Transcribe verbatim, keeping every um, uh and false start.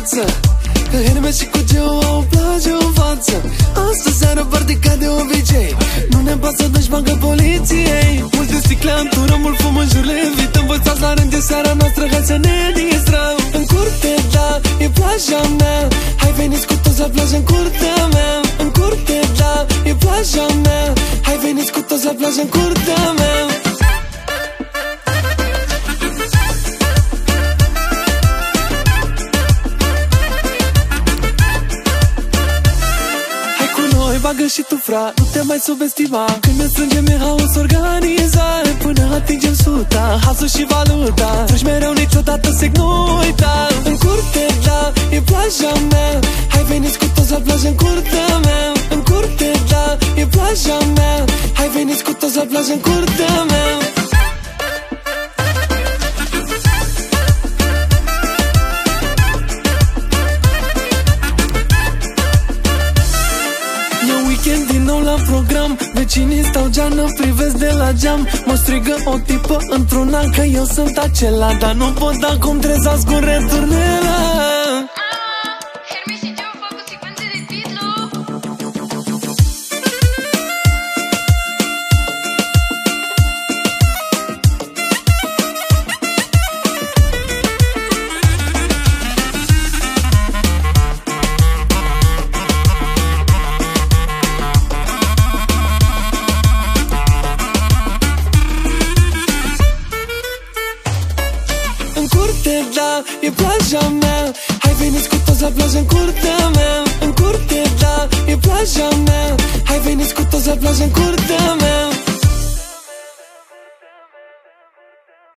față, că Hermes și cu Geo au o plajă în față. Asta seară party ca de obicei, nu ne pasă de-și bagă poliției. Multe sticle în tură, mult fum în jur, le evităm. Învățați la rând, e seara noastră, hai să ne distrăm. În curte, da, e plaja mea, hai veniți cu toți la plajă în curtea mea. În curte, da, e plaja mea, hai veniți cu toți la plajă în curtea mea. Bagă și tu, fra, nu te mai subestima. Când ne strângem e haos organizare, până atingem suta, hasul și valuta. Treci mereu, niciodată sec, nu uita. În curte, da, e plaja mea, hai veniți cu toți la plajă în curtea mea. În curte, da, e plaja mea, hai veniți cu toți la plajă în curtea mea. Din nou la program, vecinii stau geană, privesc de la geam. Mă strigă o tipă într-una că eu sunt acela, dar nu pot da cum trezească un returnela. Da, e plaja mea, hai veniți cu toți la plajă în curtea mea. În curte, da, e plaja mea, hai veniți cu toți la plajă în curtea mea.